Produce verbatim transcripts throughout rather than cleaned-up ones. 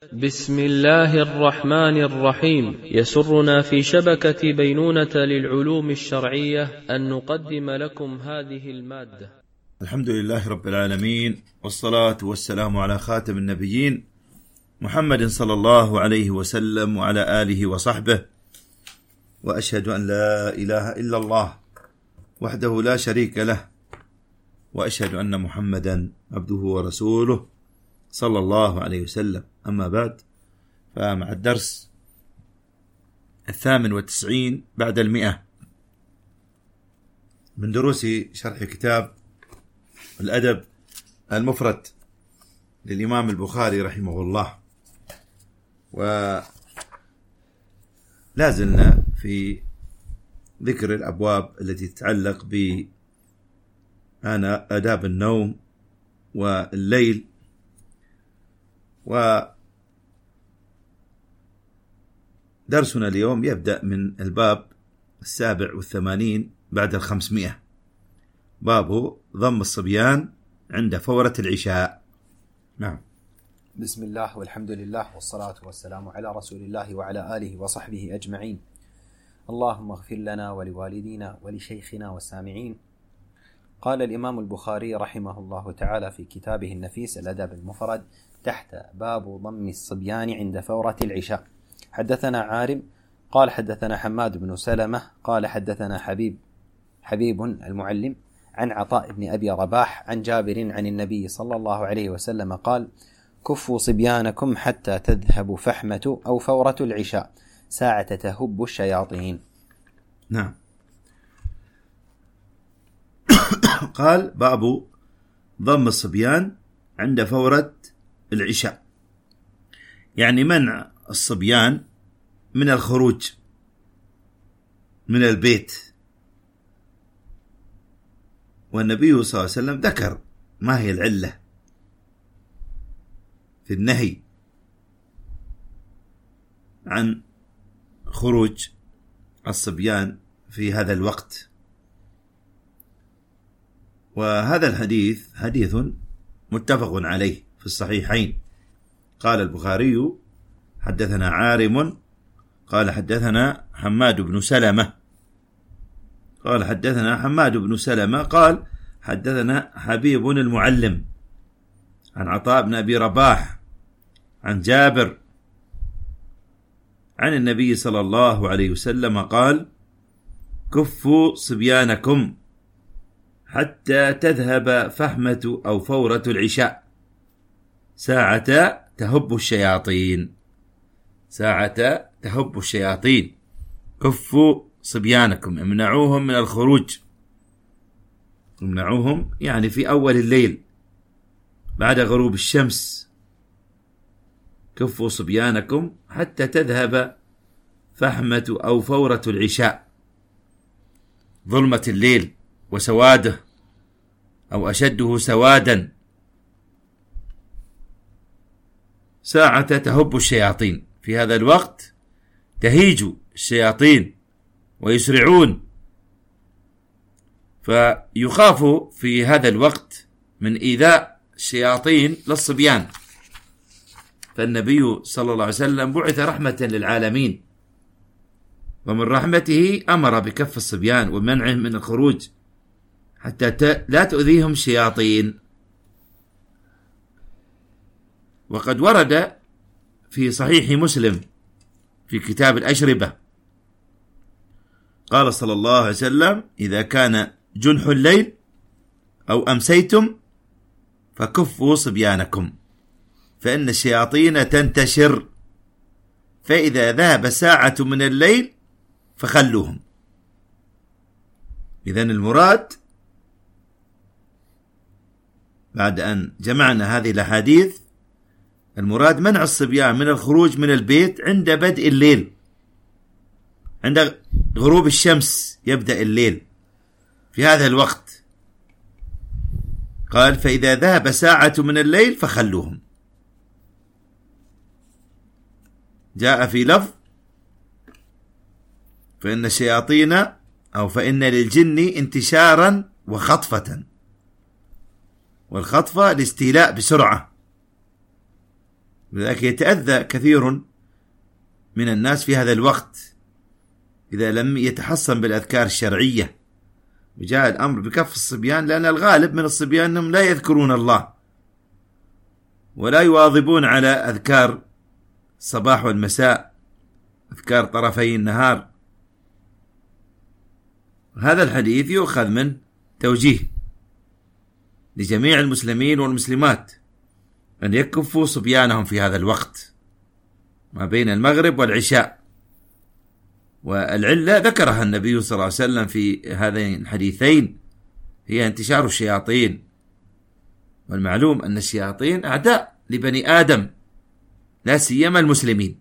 بسم الله الرحمن الرحيم. يسرنا في شبكة بينونة للعلوم الشرعية أن نقدم لكم هذه المادة. الحمد لله رب العالمين، والصلاة والسلام على خاتم النبيين محمد صلى الله عليه وسلم وعلى آله وصحبه، وأشهد أن لا إله إلا الله وحده لا شريك له، وأشهد أن محمدا عبده ورسوله صلى الله عليه وسلم. أما بعد، فمع الدرس الثامن والتسعين بعد المئة من دروس شرح كتاب الأدب المفرد للإمام البخاري رحمه الله، ولا زلنا في ذكر الأبواب التي تتعلق بآداب النوم والليل. ودرسنا اليوم يبدأ من الباب السابع والثمانين بعد الخمسمائة، باب ضم الصبيان عند فورة العشاء. نعم. بسم الله والحمد لله والصلاة والسلام على رسول الله وعلى آله وصحبه أجمعين. اللهم اغفر لنا ولوالدينا ولشيخنا والسامعين. قال الإمام البخاري رحمه الله تعالى في كتابه النفيس الأدب المفرد تحت باب ضم الصبيان عند فورة العشاء: حدثنا عارم قال حدثنا حماد بن سلمة قال حدثنا حبيب حبيب المعلم عن عطاء بن أبي رباح عن جابر عن النبي صلى الله عليه وسلم قال: كفوا صبيانكم حتى تذهب فحمة أو فورة العشاء ساعة تهب الشياطين. نعم. قال: باب ضم الصبيان عند فورة العشاء، يعني منع الصبيان من الخروج من البيت. والنبي صلى الله عليه وسلم ذكر ما هي العلة في النهي عن خروج الصبيان في هذا الوقت. وهذا الحديث حديث متفق عليه في الصحيحين. قال البخاري: حدثنا عارم قال حدثنا حماد بن سلمة قال حدثنا حماد بن سلمة قال حدثنا حبيب المعلم عن عطاء بن أبي رباح عن جابر عن النبي صلى الله عليه وسلم قال: كفوا صبيانكم حتى تذهب فحمة أو فورة العشاء ساعة تهب الشياطين. ساعة تهب الشياطين. كفوا صبيانكم، امنعوهم من الخروج. امنعوهم يعني في أول الليل بعد غروب الشمس. كفوا صبيانكم حتى تذهب فحمة أو فورة العشاء، ظلمة الليل وسواده أو أشده سوادا، ساعة تهب الشياطين. في هذا الوقت تهيج الشياطين ويسرعون، فيخاف في هذا الوقت من إيذاء الشياطين للصبيان. فالنبي صلى الله عليه وسلم بعث رحمة للعالمين، ومن رحمته أمر بكف الصبيان ومنعهم من الخروج حتى لا تؤذيهم الشياطين. وقد ورد في صحيح مسلم في كتاب الأشربة قال صلى الله عليه وسلم: إذا كان جنح الليل أو أمسيتم فكفوا صبيانكم، فإن الشياطين تنتشر، فإذا ذهب ساعة من الليل فخلوهم. إذن المراد بعد أن جمعنا هذه الأحاديث، المراد منع الصبيان من الخروج من البيت عند بدء الليل، عند غروب الشمس يبدأ الليل في هذا الوقت. قال: فإذا ذهب ساعة من الليل فخلوهم. جاء في لفظ: فإن الشياطين أو فإن للجن انتشارا وخطفة، والخطفة الاستيلاء بسرعة لذلك يتأذى كثير من الناس في هذا الوقت إذا لم يتحصن بالأذكار الشرعية. وجاء الأمر بكف الصبيان، لأن الغالب من الصبيان أنهم لا يذكرون الله ولا يواظبون على أذكار الصباح والمساء، أذكار طرفي النهار. هذا الحديث يؤخذ من توجيه لجميع المسلمين والمسلمات أن يكفوا صبيانهم في هذا الوقت ما بين المغرب والعشاء. والعلة ذكرها النبي صلى الله عليه وسلم في هذين الحديثين هي انتشار الشياطين، والمعلوم أن الشياطين أعداء لبني آدم لا سيما المسلمين،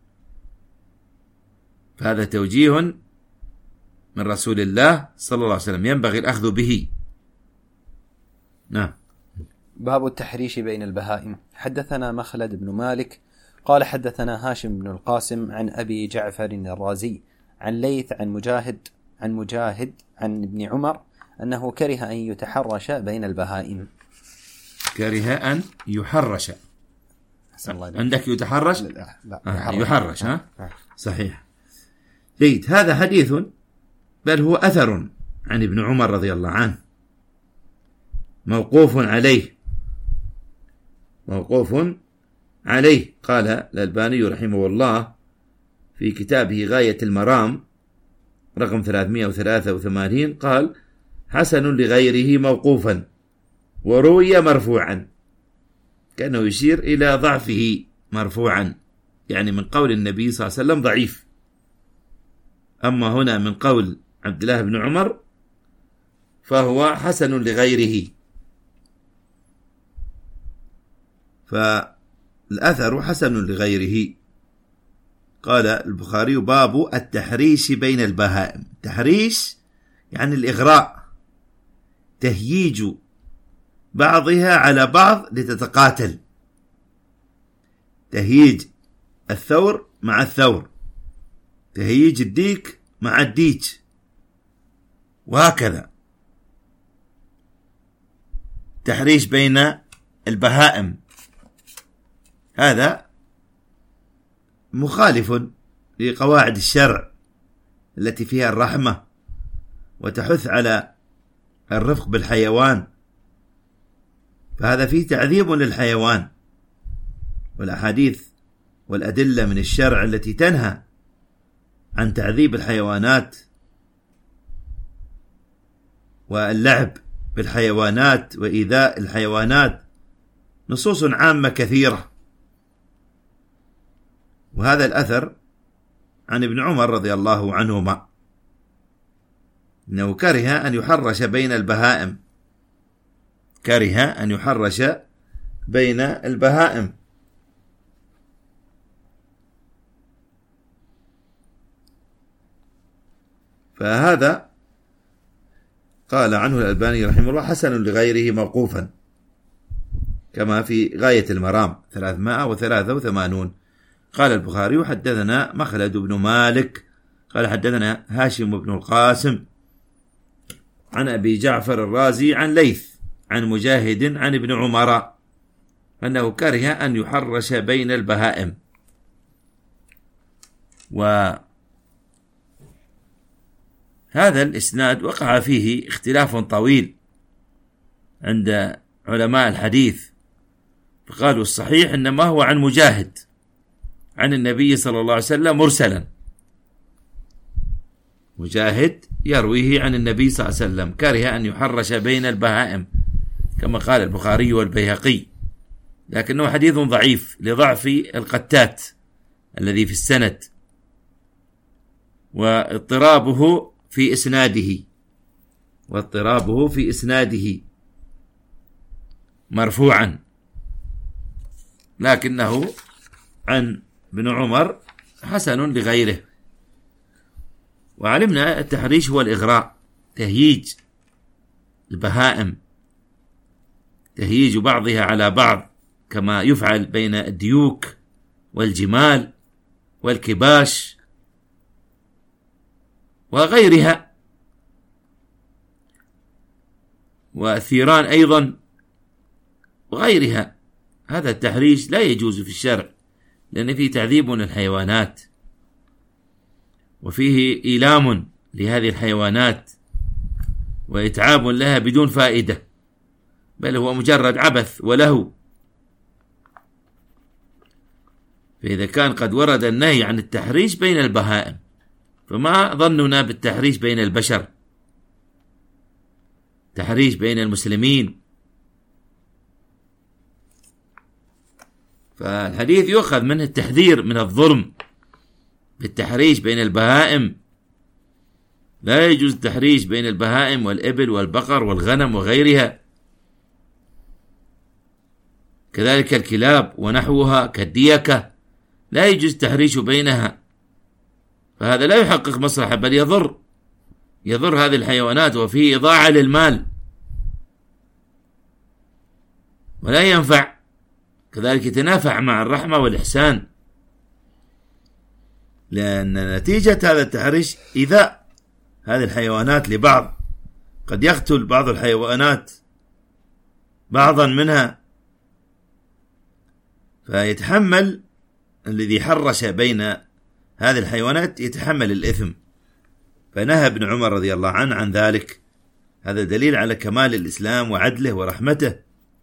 فهذا توجيه من رسول الله صلى الله عليه وسلم ينبغي الأخذ به. نعم. باب التحريش بين البهائم. حدثنا مخلد بن مالك قال حدثنا هاشم بن القاسم عن أبي جعفر الرازي عن ليث عن مجاهد عن مجاهد عن ابن عمر أنه كره أن يتحرش بين البهائم. كره أن يحرش. عندك يتحرش؟ لا, لا آه يحرش. ها آه. صحيح. جيد. هذا حديث بل هو أثر عن ابن عمر رضي الله عنه موقوف عليه موقوف عليه قال الألباني رحمه الله في كتابه غاية المرام رقم ثلاثمائة وثلاثة وثمانين قال حسن لغيره موقوفا وروي مرفوعا، كأنه يشير إلى ضعفه مرفوعا، يعني من قول النبي صلى الله عليه وسلم ضعيف. أما هنا من قول عبد الله بن عمر فهو حسن لغيره. فالأثر حسن لغيره. قال البخاري باب التحريش بين البهائم. تحريش يعني الإغراء، تهييج بعضها على بعض لتتقاتل، تهييج الثور مع الثور، تهييج الديك مع الديك، وهكذا. تحريش بين البهائم هذا مخالف لقواعد الشرع التي فيها الرحمة وتحث على الرفق بالحيوان، فهذا فيه تعذيب للحيوان. والأحاديث والأدلة من الشرع التي تنهى عن تعذيب الحيوانات واللعب بالحيوانات وإيذاء الحيوانات نصوص عامة كثيرة. وهذا الأثر عن ابن عمر رضي الله عنهما إنه كره أن يحرش بين البهائم، كره أن يحرش بين البهائم. فهذا قال عنه الألباني رحمه الله حسن لغيره موقوفا، كما في غاية المرام ثلاثمائة وثلاثة وثمانين. قال البخاري حدثنا مخلد بن مالك قال حدثنا هاشم بن القاسم عن أبي جعفر الرازي عن ليث عن مجاهد عن ابن عمر أنه كره أن يحرش بين البهائم. وهذا الإسناد وقع فيه اختلاف طويل عند علماء الحديث، فقالوا الصحيح إنما هو عن مجاهد عن النبي صلى الله عليه وسلم مرسلا، مجاهد يرويه عن النبي صلى الله عليه وسلم كره أن يحرش بين البهائم كما قال البخاري والبيهقي، لكنه حديث ضعيف لضعف القتات الذي في السند واضطرابه في إسناده واضطرابه في إسناده مرفوعا، لكنه عن ابن عمر حسن لغيره. وعلمنا التحريش هو الإغراء، تهييج البهائم، تهييج بعضها على بعض كما يفعل بين الديوك والجمال والكباش وغيرها، والثيران أيضا وغيرها هذا التحريش لا يجوز في الشرع، لأن فيه تعذيب للحيوانات وفيه إيلام لهذه الحيوانات وإتعاب لها بدون فائدة، بل هو مجرد عبث ولهو. فإذا كان قد ورد النهي عن التحريش بين البهائم، فما ظننا بالتحريش بين البشر، تحريش بين المسلمين؟ فالحديث يؤخذ منه التحذير من الظلم بالتحريش بين البهائم. لا يجوز التحريش بين البهائم والإبل والبقر والغنم وغيرها، كذلك الكلاب ونحوها كالديكة لا يجوز التحريش بينها، فهذا لا يحقق مصلحة بل يضر يضر هذه الحيوانات، وفيه إضاعة للمال ولا ينفع. كذلك يتنافع مع الرحمة والإحسان، لأن نتيجة هذا التحريش إيذاء هذه الحيوانات لبعض، قد يقتل بعض الحيوانات بعضا منها، فيتحمل الذي حرش بين هذه الحيوانات يتحمل الإثم. فنهى ابن عمر رضي الله عنه عن ذلك. هذا دليل على كمال الإسلام وعدله ورحمته.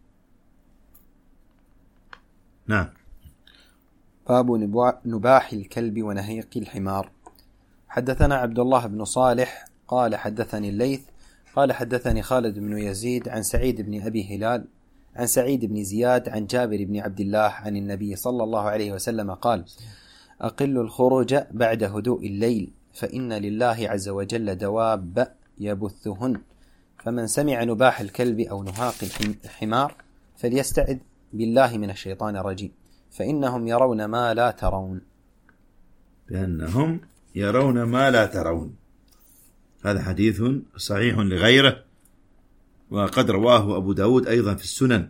نعم. باب نباح الكلب ونهيق الحمار. حدثنا عبد الله بن صالح قال حدثني الليث قال حدثني خالد بن يزيد عن سعيد بن أبي هلال عن سعيد بن زياد عن جابر بن عبد الله عن النبي صلى الله عليه وسلم قال: أقل الخروج بعد هدوء الليل، فإن لله عز وجل دواب يبثهن، فمن سمع نباح الكلب أو نهاق الحمار فليستعذ بالله من الشيطان الرجيم، فإنهم يرون ما لا ترون. لأنهم يرون ما لا ترون. هذا حديث صحيح لغيره، وقد رواه أبو داود أيضا في السنن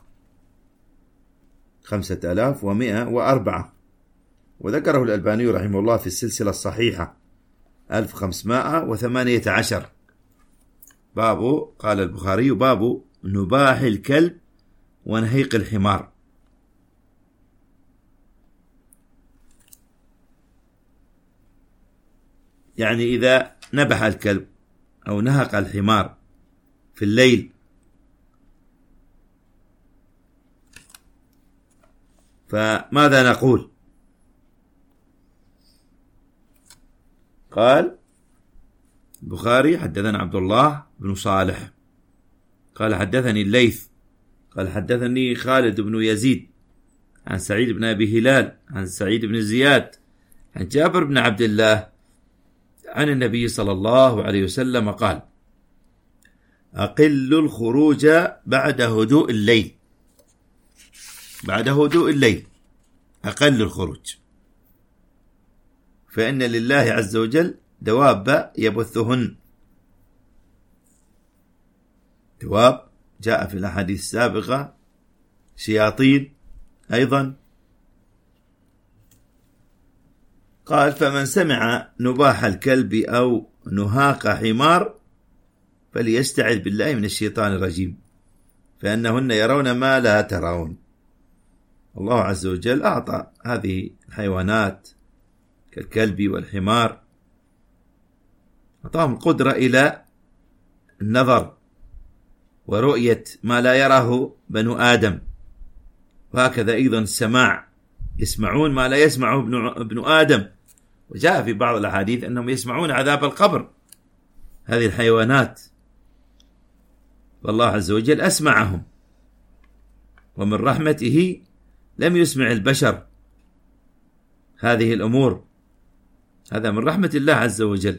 خمسة آلاف ومئة وأربعة، وذكره الألباني رحمه الله في السلسلة الصحيحة ألف وخمسمائة وثمانية عشر. باب، قال البخاري: باب نباح الكلب ونهيق الحمار. يعني إذا نبح الكلب أو نهق الحمار في الليل فماذا نقول؟ قال البخاري: حدثنا عبد الله بن صالح قال حدثني الليث قال حدثني خالد بن يزيد عن سعيد بن أبي هلال عن سعيد بن زياد عن جابر بن عبد الله عن النبي صلى الله عليه وسلم قال: أقل الخروج بعد هدوء الليل. بعد هدوء الليل أقل الخروج، فإن لله عز وجل دواب يبثهن. دواب جاء في الأحاديث السابقة، شياطين أيضا. قال: فمن سمع نباح الكلب أو نهاق حمار فليستعذ بالله من الشيطان الرجيم، فإنهن يرون ما لا ترون. الله عز وجل أعطى هذه الحيوانات كالكلب والحمار، أعطاهم القدرة إلى النظر ورؤية ما لا يراه بنو آدم، وهكذا أيضا السماع، يسمعون ما لا يسمعه ابن آدم. وجاء في بعض الأحاديث أنهم يسمعون عذاب القبر هذه الحيوانات، والله عز وجل أسمعهم، ومن رحمته لم يسمع البشر هذه الأمور. هذا من رحمة الله عز وجل،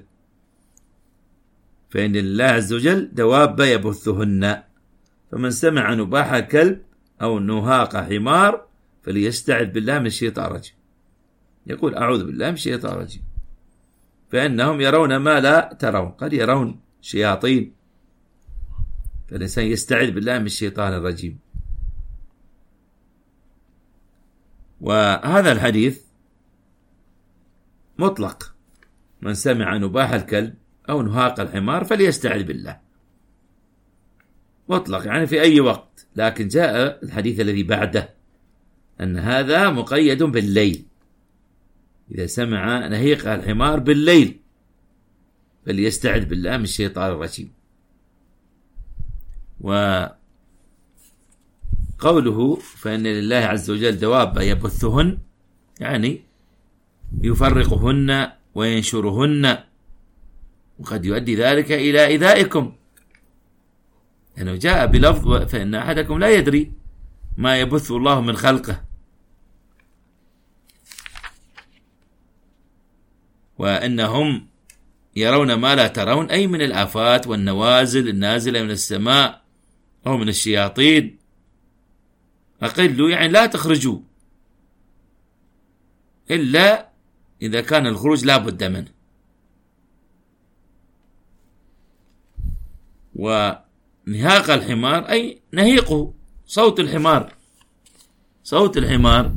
فإن الله عز وجل دواب يبثهن، فمن سمع نباح كلب أو نهاق حمار فليستعذ بالله من الشيطان الرجيم. يقول: أعوذ بالله من الشيطان الرجيم، فإنهم يرون ما لا ترون. قد يرون شياطين، فالإنسان يستعذ بالله من الشيطان الرجيم. وهذا الحديث مطلق: من سمع نباح الكلب أو نهاق الحمار فليستعذ بالله، مطلق يعني في أي وقت. لكن جاء الحديث الذي بعده أن هذا مقيد بالليل، إذا سمع نهيق الحمار بالليل فليستعذ بالله من الشيطان الرجيم. وقوله فإن لله عز وجل دواب يبثهن، يعني يفرقهن وينشرهن، وقد يؤدي ذلك إلى إيذائكم، لأنه يعني جاء بلفظ فإن أحدكم لا يدري ما يبث الله من خلقه، وأنهم يرون ما لا ترون، أي من الآفات والنوازل النازلة من السماء أو من الشياطين. أقلوا يعني لا تخرجوا إلا إذا كان الخروج لا بد منه. ونهاق الحمار أي نهيقه، صوت الحمار، صوت الحمار.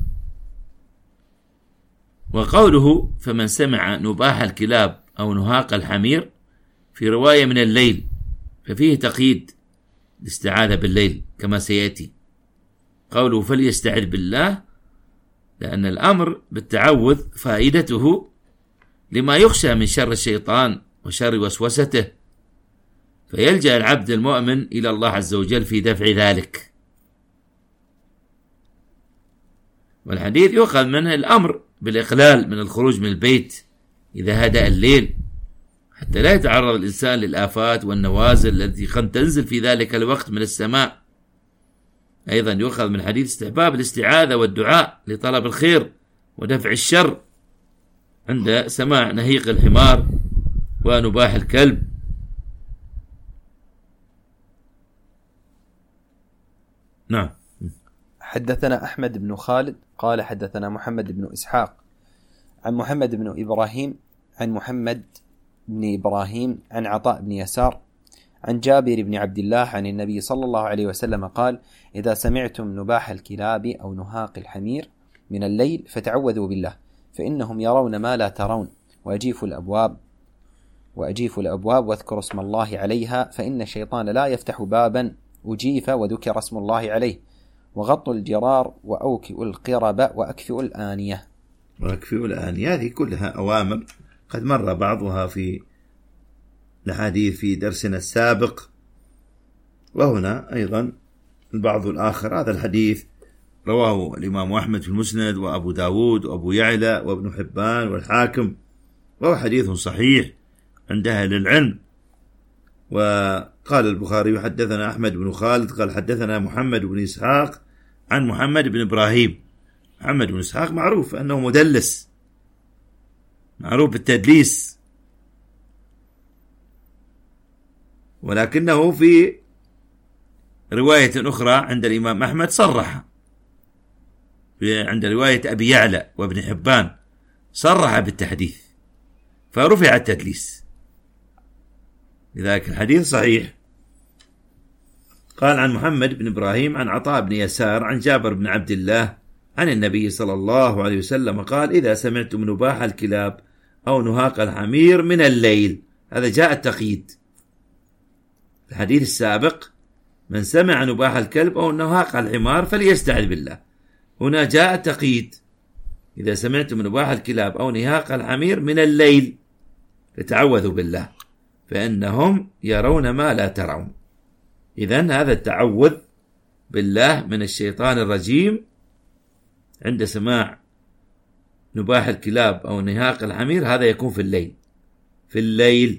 وقوله فمن سمع نباح الكلاب أو نهاق الحمير في رواية من الليل، ففيه تقييد الاستعاذة بالليل كما سيأتي. قوله فليستعذ بالله، لأن الأمر بالتعوذ فائدته لما يخشى من شر الشيطان وشر وسوسته، فيلجأ العبد المؤمن إلى الله عز وجل في دفع ذلك. والحديث يؤخذ منه الأمر بالإقلال من الخروج من البيت إذا هدأ الليل، حتى لا يتعرض الإنسان للآفات والنوازل التي قد تنزل في ذلك الوقت من السماء. أيضا يؤخذ من حديث استحباب الاستعاذة والدعاء لطلب الخير ودفع الشر عند سماع نهيق الحمار ونباح الكلب. نعم. حدثنا أحمد بن خالد قال حدثنا محمد بن إسحاق عن محمد بن إبراهيم عن محمد بن إبراهيم عن عطاء بن يسار عن جابر بن عبد الله عن النبي صلى الله عليه وسلم قال: إذا سمعتم نباح الكلاب أو نهاق الحمير من الليل فتعوذوا بالله، فإنهم يرون ما لا ترون، وأجيفوا الأبواب وأجيفوا الأبواب واذكروا اسم الله عليها، فإن الشيطان لا يفتح بابا أجيف وذكر اسم الله عليه، وغطوا الجرار وأوكئوا القرب وأكفئوا الآنية. وأكفئوا الآنية هذه كلها أوامر قد مر بعضها في الحديث في درسنا السابق، وهنا أيضا البعض الآخر. هذا الحديث رواه الإمام أحمد في المسند وأبو داود وأبو يعلى وابن حبان والحاكم، وهو حديث صحيح عند أهل العلم. وقال البخاري حدثنا أحمد بن خالد قال حدثنا محمد بن إسحاق عن محمد بن إبراهيم. محمد بن إسحاق معروف أنه مدلس، معروف بالتدليس، ولكنه في رواية أخرى عند الإمام أحمد صرح، عند رواية أبي يعلى وابن حبان صرح بالتحديث فرفع التدليس، لذلك الحديث صحيح. قال عن محمد بن إبراهيم عن عطاء بن يسار عن جابر بن عبد الله عن النبي صلى الله عليه وسلم قال: إذا سمعتم نباح الكلاب أو نهاق الحمير من الليل، هذا جاء التقييد. الحديث السابق من سمع نباح الكلب أو نهاق الحمار فليستعذ بالله، هنا جاء التقييد: إذا سمعتم نباح الكلاب أو نهاق الحمير من الليل فتعوذوا بالله، فإنهم يرون ما لا ترون. إذن هذا التعوذ بالله من الشيطان الرجيم عند سماع نباح الكلاب أو نهاق الحمير هذا يكون في الليل، في الليل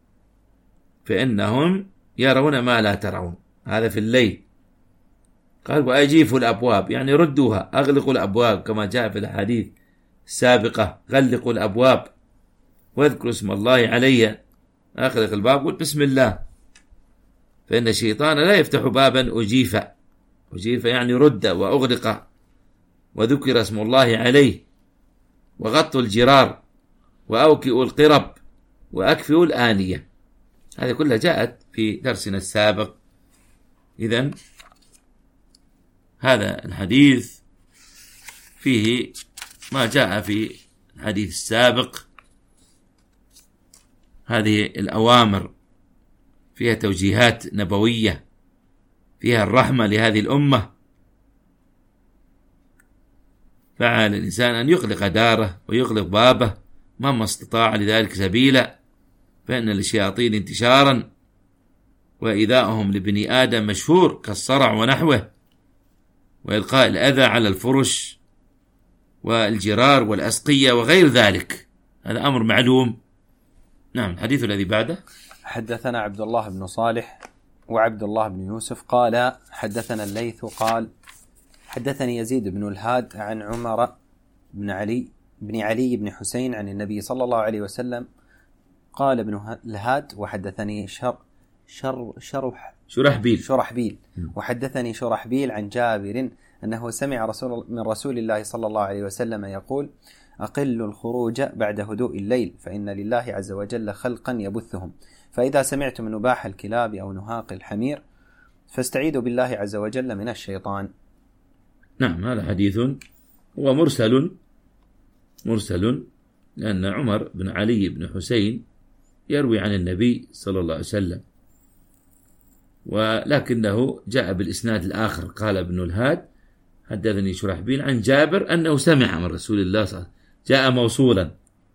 فإنهم يرون ما لا ترون، هذا في الليل. قال: وأجيفوا الأبواب، يعني ردوها، أغلقوا الأبواب كما جاء في الحديث السابقة: غلقوا الأبواب واذكروا اسم الله عليها. أغلق الباب قل بسم الله، فإن الشيطان لا يفتح بابا أجيف، أجيف يعني رد وأغلق، وذكر اسم الله عليه، وغطوا الجرار وأوكئوا القرب وأكفئوا الآنية. هذه كلها جاءت في درسنا السابق. إذن هذا الحديث فيه ما جاء في الحديث السابق، هذه الأوامر فيها توجيهات نبوية، فيها الرحمة لهذه الأمة، فعلى الإنسان أن يغلق داره ويغلق بابه مما استطاع لذلك سبيلا، فإن للشياطين انتشارا وإيذاءهم لبني آدم مشهور كالصرع ونحوه، وإلقاء الأذى على الفرش والجرار والأسقية وغير ذلك، هذا أمر معلوم. نعم. الحديث الذي بعده: حدثنا عبد الله بن صالح وعبد الله بن يوسف قال حدثنا الليث قال حدثني يزيد بن الهاد عن عمر بن علي بن علي بن حسين عن النبي صلى الله عليه وسلم قال ابن الهاد وحدثني شر شر شرح شرحبيل شرحبيل وحدثني شرحبيل عن جابر أنه سمع رسول من رسول الله صلى الله عليه وسلم يقول: أقل الخروج بعد هدوء الليل فإن لله عز وجل خلقا يبثهم، فإذا سمعتم نباح الكلاب أو نهاق الحمير فاستعيذوا بالله عز وجل من الشيطان. نعم. هذا حديث هو مرسل مرسل لأن عمر بن علي بن حسين يروي عن النبي صلى الله عليه وسلم، ولكنه جاء بالإسناد الآخر. قال ابن الهاد حدثني شرحبيل عن جابر أنه سمع من رسول الله صلى الله عليه وسلم، جاء موصولا.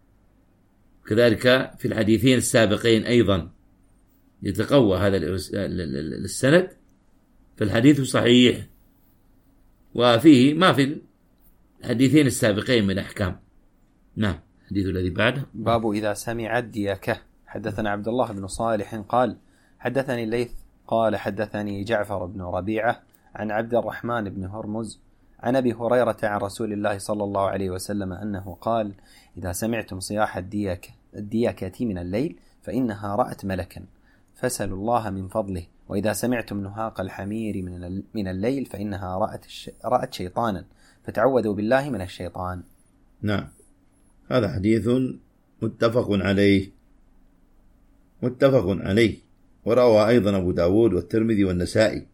كذلك في الحديثين السابقين أيضا يتقوى هذا السند، فالحديث صحيح وفيه ما في الحديثين السابقين من أحكام. نعم. الحديث الذي بعده: باب إذا سمع الديكة. حدثنا عبد الله بن صالح قال حدثني الليث قال حدثني جعفر بن ربيعة عن عبد الرحمن بن هرمز عن أبي هريرة عن رسول الله صلى الله عليه وسلم أنه قال: إذا سمعتم صياح الديكة, الديكة من الليل فإنها رأت ملكا فاسألوا الله من فضله، وإذا سمعتم نهاق الحمير من الليل فإنها رأت, رأت شيطانا فتعوذوا بالله من الشيطان. نعم. هذا حديث متفق عليه متفق عليه وروى أيضا أبو داود والترمذي والنسائي،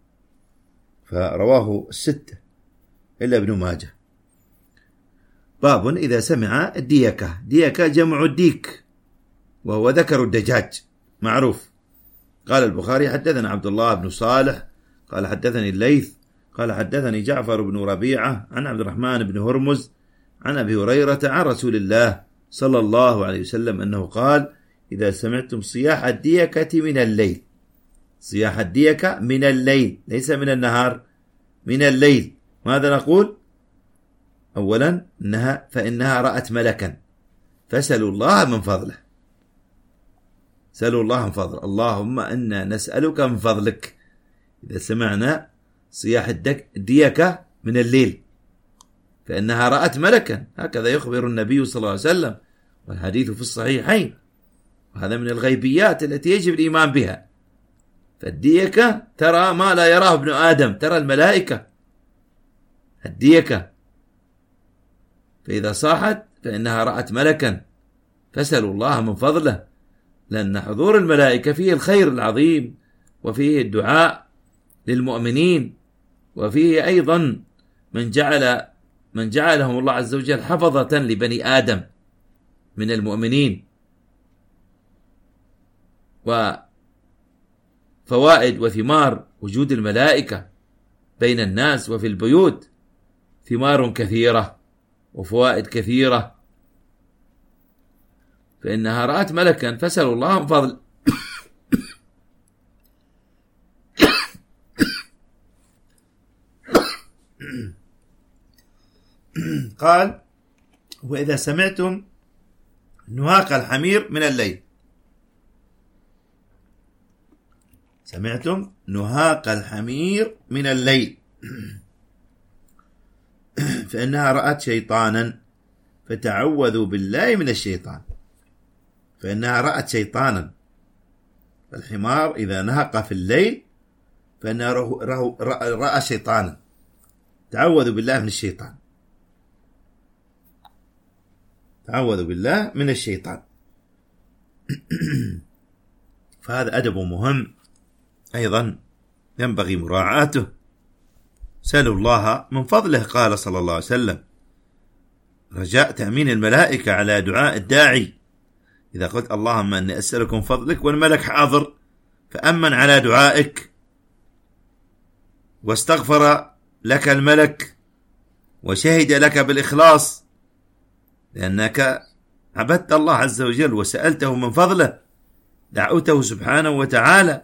فرواه الستة إلا ابن ماجه. باب إذا سمع الديكة. ديكة جمع الديك وهو ذكر الدجاج معروف. قال البخاري حدثنا عبد الله بن صالح قال حدثني الليث قال حدثني جعفر بن ربيعة عن عبد الرحمن بن هرمز عن أبي هريرة عن رسول الله صلى الله عليه وسلم أنه قال: إذا سمعتم صياح الديكة من الليل. صياح الديكة من الليل ليس من النهار، من الليل. ماذا نقول؟ أولا إنها فإنها رأت ملكا فسألوا الله من فضله. سألوا الله من فضله، اللهم إنا نسألك من فضلك. إذا سمعنا صياح الديكة من الليل فإنها رأت ملكا، هكذا يخبر النبي صلى الله عليه وسلم، والحديث في الصحيحين، وهذا من الغيبيات التي يجب الإيمان بها. فالديكة ترى ما لا يراه ابن آدم، ترى الملائكة الديكة، فإذا صاحت فإنها رأت ملكا فاسألوا الله من فضله، لأن حضور الملائكة فيه الخير العظيم، وفيه الدعاء للمؤمنين، وفيه أيضا من جعل من جعلهم الله عز وجل حفظة لبني آدم من المؤمنين. وفوائد وثمار وجود الملائكة بين الناس وفي البيوت ثمار كثيرة وفوائد كثيرة، فإنها رأت ملكا فسألوا الله من فضل. قال: وإذا سمعتم نهاق الحمير من الليل. سمعتم نهاق الحمير من الليل فإنها رأت شيطانا فتعوذوا بالله من الشيطان. فإنها رأت شيطانا، الحمار إذا نهق في الليل فإنها رأى شيطانا، تعوذوا بالله من الشيطان، تعوذوا بالله من الشيطان. فهذا أدب مهم أيضا ينبغي مراعاته. سألوا الله من فضله، قال صلى الله عليه وسلم، رجاء تأمين الملائكة على دعاء الداعي. إذا قلت اللهم أني أسألكم فضلك والملك حاضر فأمن على دعائك واستغفر لك الملك وشهد لك بالإخلاص لأنك عبدت الله عز وجل وسألته من فضله، دعوته سبحانه وتعالى،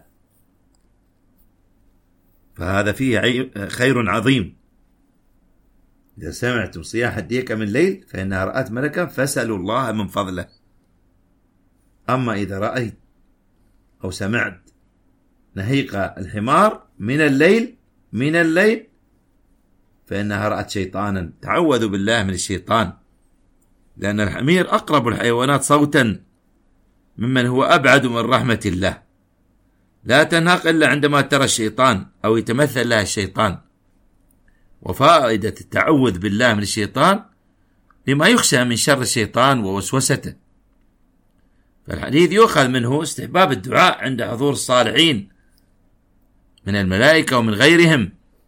فهذا فيه خير عظيم. إذا سمعتم صياح الديكة من الليل فإنها رأت ملكا فاسألوا الله من فضله. أما إذا رأيت أو سمعت نهيق الحمار من الليل من الليل فإنها رأت شيطانا. تعوذوا بالله من الشيطان، لأن الحمير أقرب الحيوانات صوتا ممن هو أبعد من رحمة الله. لا تنهق إلا عندما ترى الشيطان أو يتمثل لها الشيطان. وفائدة التعوذ بالله من الشيطان لما يخشى من شر الشيطان ووسوسته. فالحديث يؤخذ منه استحباب الدعاء عند حضور الصالحين من الملائكة ومن غيرهم،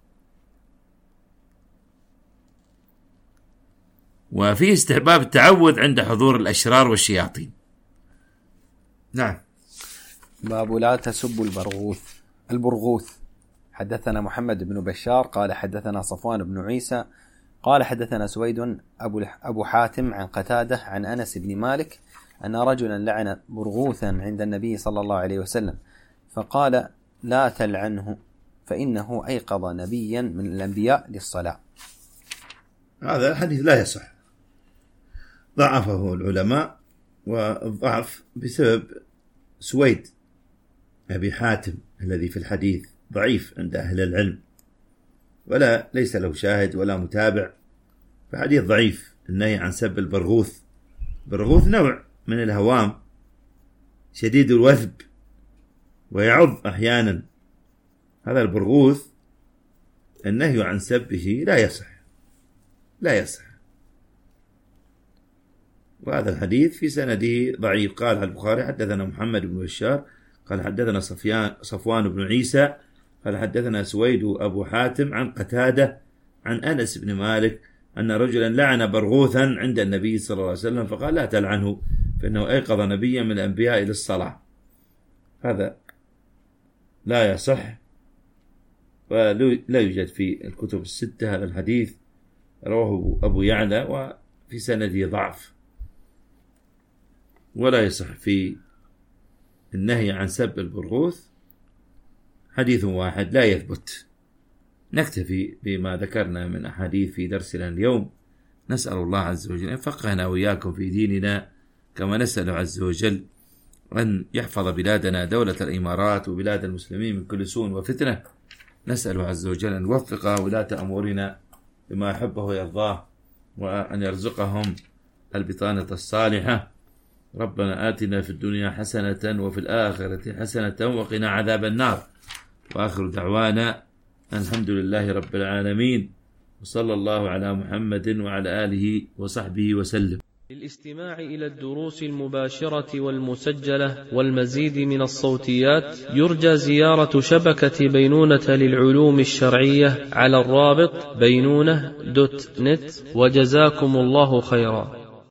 وفيه استحباب التعوذ عند حضور الأشرار والشياطين. نعم. باب لا تسبوا البرغوث البرغوث. حدثنا محمد بن بشار قال حدثنا صفوان بن عيسى قال حدثنا سويد أبو, أبو حاتم عن قتادة عن أنس بن مالك أن رجلا لعن برغوثا عند النبي صلى الله عليه وسلم فقال لا تلعنه فإنه أيقظ نبيا من الأنبياء للصلاة. هذا الحديث لا يصح، ضعفه العلماء، والضعف بسبب سويد أبي حاتم الذي في الحديث ضعيف عند أهل العلم، ولا ليس له شاهد ولا متابع، فحديث ضعيف. النهي عن سب البرغوث. برغوث نوع من الهوام شديد الوثب ويعض أحيانا. هذا البرغوث النهي عن سبه لا يصح لا يصح وهذا الحديث في سنده ضعيف. قال البخاري حدثنا محمد بن بشار قال حدثنا صفوان بن عيسى قال حدثنا سويد أبو حاتم عن قتادة عن أنس بن مالك أن رجلا لعن برغوثا عند النبي صلى الله عليه وسلم فقال لا تلعنه فإنه أيقظ نبيا من الأنبياء للصلاة. هذا لا يصح ولا يوجد في الكتب الستة. هذا الحديث رواه أبو يعلى وفي سنده ضعف، ولا يصح في النهي عن سب البرغوث حديث واحد لا يثبت. نكتفي بما ذكرنا من أحاديث في درسنا اليوم. نسأل الله عز وجل أن يفقهنا وإياكم في ديننا، كما نسأل عز وجل أن يحفظ بلادنا دولة الإمارات وبلاد المسلمين من كل سوء وفتنة. نسأل عز وجل أن يوفق ولاة أمورنا بما يحبه ويرضاه، وأن يرزقهم البطانة الصالحة. ربنا آتنا في الدنيا حسنة وفي الآخرة حسنة وقنا عذاب النار. وآخر دعوانا الحمد لله رب العالمين، وصلى الله على محمد وعلى آله وصحبه وسلم. للاستماع إلى الدروس المباشرة والمسجلة والمزيد من الصوتيات يرجى زيارة شبكة بينونة للعلوم الشرعية على الرابط بينونة دوت نت. وجزاكم الله خيرا.